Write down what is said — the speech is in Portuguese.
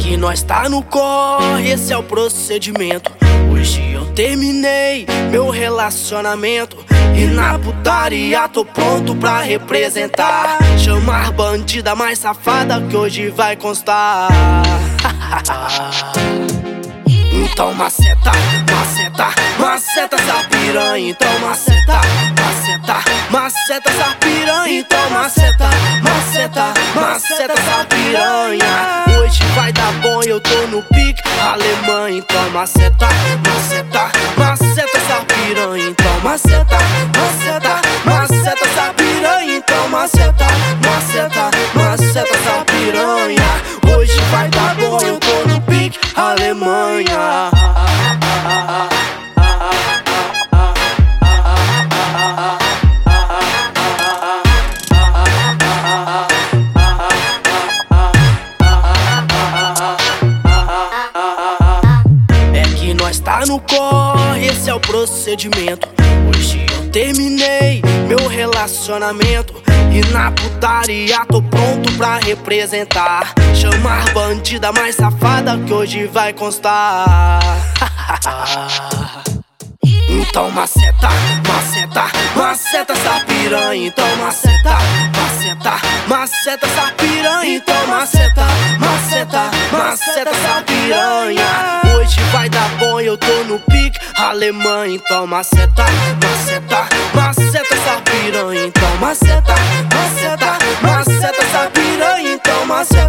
que nós tá no corre, esse é o procedimento. Hoje eu terminei meu relacionamento e na putaria tô pronto pra representar. Chamar bandida mais safada que hoje vai constar. Então maceta, maceta, maceta essa piranha. Então maceta, maceta, maceta essa piranha. Então maceta, maceta, maceta essa piranha. Hoje vai dar bom, eu tô no pique Alemanha. Então maceta, maceta, maceta essa piranha. Então maceta, maceta, maceta essa piranha. Então maceta, maceta, maceta essa piranha. Hoje vai dar bom, eu tô no pique Alemanha. É que nós tá no corre, esse é o procedimento. Hoje eu terminei meu relacionamento e na putaria tô pronto pra representar. Chamar bandida mais safada que hoje vai constar. Então maceta, maceta, maceta essa piranha. Então maceta, maceta, maceta essa piranha. Então maceta, maceta, maceta essa piranha. Hoje vai dar bom, eu tô no pique Alemanha. Então maceta, maceta, maceta essa piranha. Então maceta, maceta, maceta essa piranha. Então maceta.